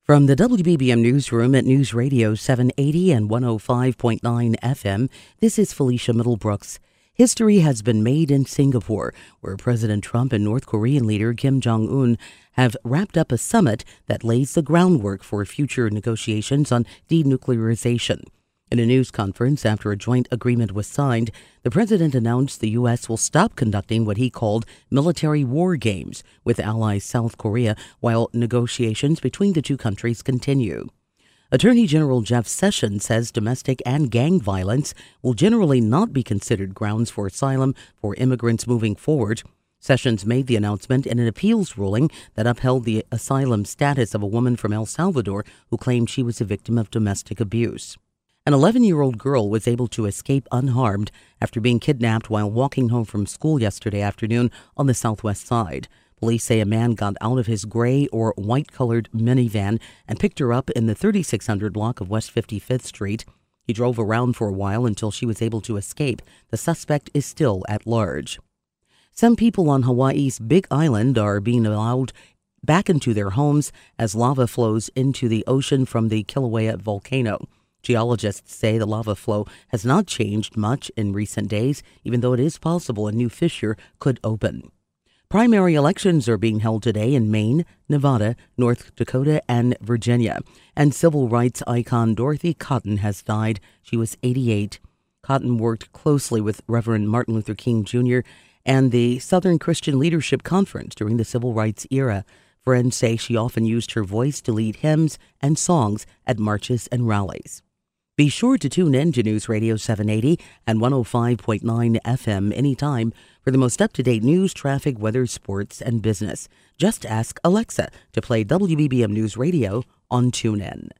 From the WBBM Newsroom at News Radio 780 and 105.9 FM, this is Felicia Middlebrooks. History has been made in Singapore, where President Trump and North Korean leader Kim Jong-un have wrapped up a summit that lays the groundwork for future negotiations on denuclearization. In a news conference after a joint agreement was signed, the president announced the U.S. will stop conducting what he called military war games with ally South Korea while negotiations between the two countries continue. Attorney General Jeff Sessions says domestic and gang violence will generally not be considered grounds for asylum for immigrants moving forward. Sessions made the announcement in an appeals ruling that upheld the asylum status of a woman from El Salvador who claimed she was a victim of domestic abuse. An 11-year-old girl was able to escape unharmed after being kidnapped while walking home from school yesterday afternoon on the southwest side. Police say a man got out of his gray or white-colored minivan and picked her up in the 3600 block of West 55th Street. He drove around for a while until she was able to escape. The suspect is still at large. Some people on Hawaii's Big Island are being allowed back into their homes as lava flows into the ocean from the Kilauea volcano. Geologists say the lava flow has not changed much in recent days, even though it is possible a new fissure could open. Primary elections are being held today in Maine, Nevada, North Dakota, and Virginia. And civil rights icon Dorothy Cotton has died. She was 88. Cotton worked closely with Reverend Martin Luther King Jr. and the Southern Christian Leadership Conference during the civil rights era. Friends say she often used her voice to lead hymns and songs at marches and rallies. Be sure to tune in to News Radio 780 and 105.9 FM anytime for the most up-to-date news, traffic, weather, sports, and business. Just ask Alexa to play WBBM News Radio on TuneIn.